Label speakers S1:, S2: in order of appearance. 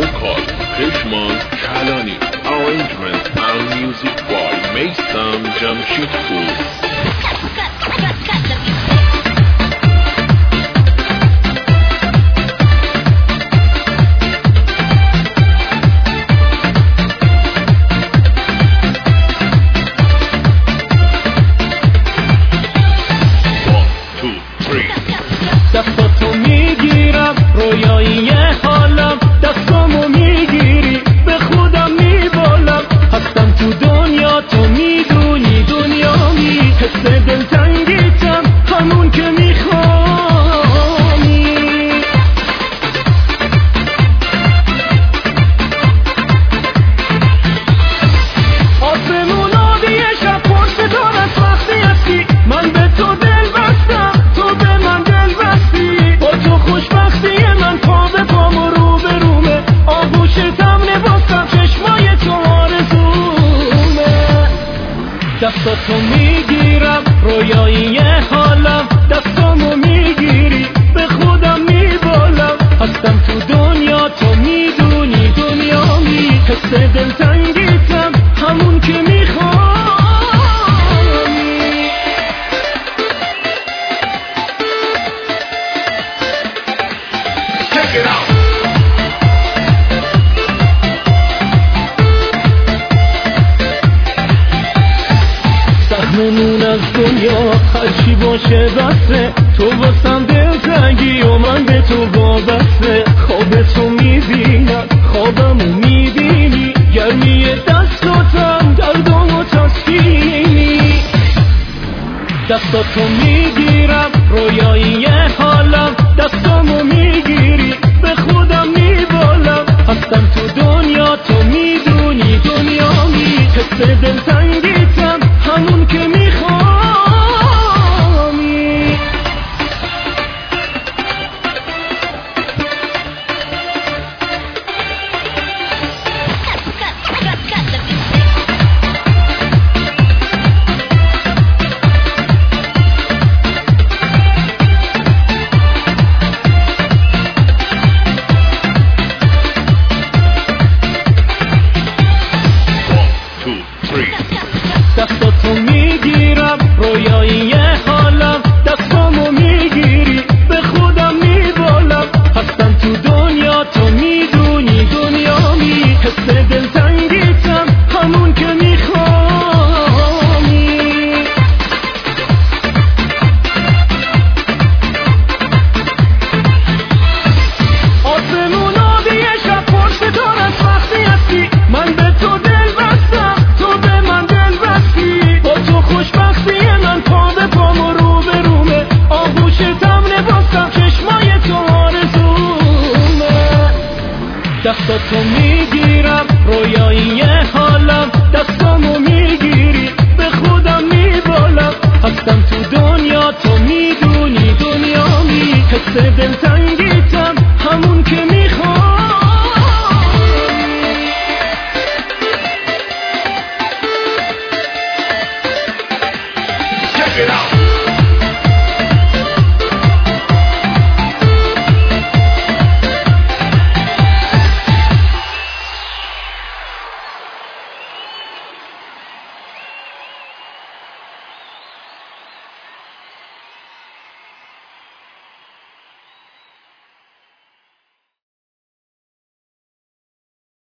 S1: vocal Krishman Kalani, arrangement and music by Maysam Jamshidpur.
S2: دستاتو میگیرم رویایی حالم، دستامو میگیری به خودم میبالم، هستم تو دنیا تو میدونی دنیامی، حس دلتنگیتم همون که میخوانی. آسمون آبی شب پشت دارت وقتی هستی، من به تو دل بستم تو به من دل بستی، با تو خوشبختی من پا به پام و رو به رومه، آغوشتم نباستم چشمای تو آرزومه. دستاتو میگیرم رویایی حالم، دستامو میگیری به خودم میبالم، هستم تو دنیا تو میدونی دنیامی، حس دلتنگیتم همون که میخوانی.
S1: Check it out.
S2: سهممون از دنیا هرچی باشه بسه، تو واسم دلتنگی و من به تو وابسته، خواب تو میبینم خوابمو میبینی، گرمی دستاتم دردامو تسکینی. دستاتو میگیرم رویایی حالم، دستامو میگیری به خودم میبالم، هستم تو دنیا تو میدونی دنیامی، حس دلتنگیتم همون که میخوانی. دستاتو میگیرم رویایی حالم، دستامو میگیری به خودم میبالم، هستم تو دنیا تو میدونی دنیامی، حس دلتنگیتم همون که میخوانی. آسمون آبی شب پشت دارت وقتی هستی، من به تو دل بستم تو به من دل بستی، با تو خوشبختی من پا به پام و رو به رومه، آغوشتم نباستم چشمای تو آرزومه. دستاتو میگیرم رویایی حالم، دستامو میگیری به خودم میبالم، هستم تو دنیا تو میدونی دنیامی، حس دلتنگی